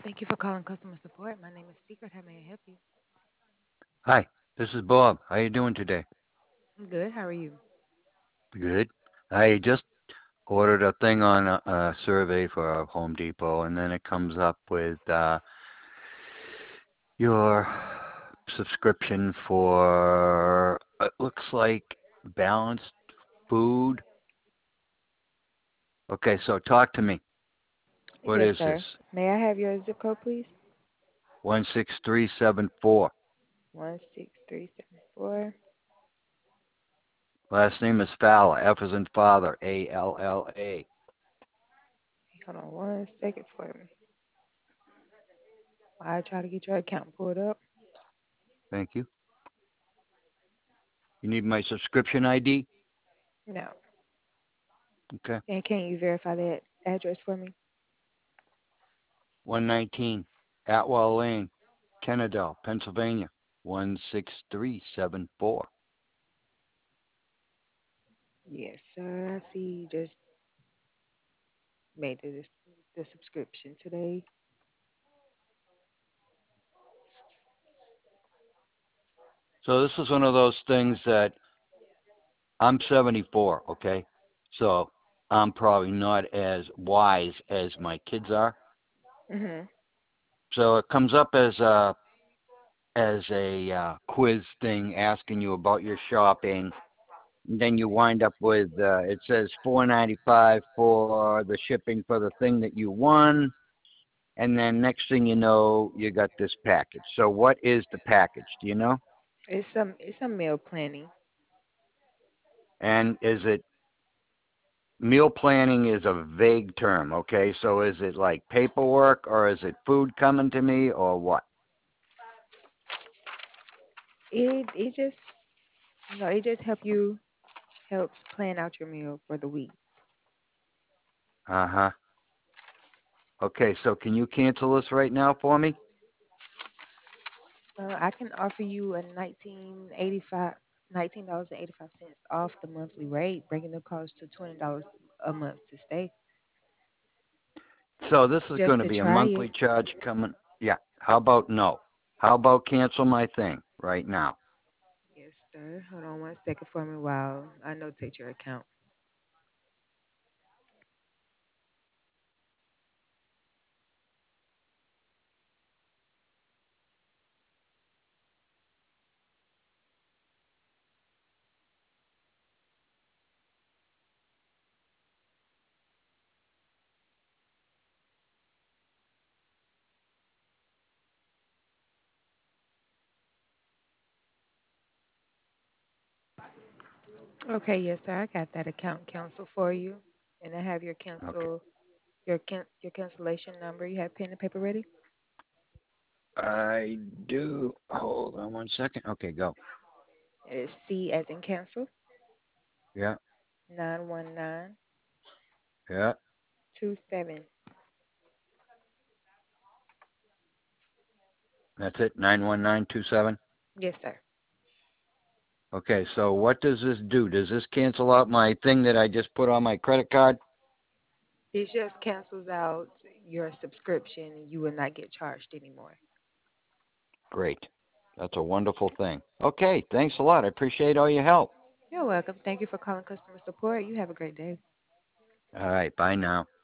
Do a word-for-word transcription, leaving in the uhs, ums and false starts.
Thank you for calling customer support. My name is Secret. How may I help you? Hi, this is Bob. How you doing today? I'm good. How are you? Good. I just ordered a thing on a, a survey for Home Depot, and then it comes up with uh, your subscription for, it looks like balanced food. Okay, so talk to me. What Yes, is this? sir. May I have your zip code, please? one six three seven four. One six three seven four. Last name is Fowler. F is in father. A L L A. Hold on one second for me. While I try to get your account pulled up. Thank you. You need my subscription I D? No. Okay. And can you verify that address for me? one nineteen Atwell Lane, Kennedale, Pennsylvania, one six three seven four. Yes, sir. I see you just made the, the subscription today. So this is one of those things that I'm seventy-four, okay? So I'm probably not as wise as my kids are. Mhm. So it comes up as a as a uh, quiz thing asking you about your shopping. And then you wind up with uh, it says four ninety-five for the shipping for the thing that you won. And then next thing you know, you got this package. So what is the package? Do you know? It's some it's some meal planning. And is it meal planning is a vague term, okay? So is it like paperwork or is it food coming to me or what? It it just you know it just help you helps plan out your meal for the week. Uh-huh. Okay, so can you cancel this right now for me? Uh, I can offer you a nineteen eighty five nineteen dollars and eighty five cents off the monthly rate, bringing the cost to twenty dollars a month to stay. So this is Just going to to be a try it. monthly charge coming. Yeah. How about no? How about cancel my thing right now? Yes, sir. Hold on one second for me while I notate your account. Okay, yes, sir. I got that account cancel for you, and I have your Okay. cancel your can your cancellation number. You have pen and paper ready? I do. Hold on one second. Okay, go. It's C as in cancel Yeah. nine one nine Yeah. two seven. That's it. nine one nine two seven. Yes, sir. Okay, so what does this do? Does this cancel out my thing that I just put on my credit card? It just cancels out your subscription and you will not get charged anymore. Great. That's a wonderful thing. Okay, thanks a lot. I appreciate all your help. You're welcome. Thank you for calling customer support. You have a great day. All right, bye now.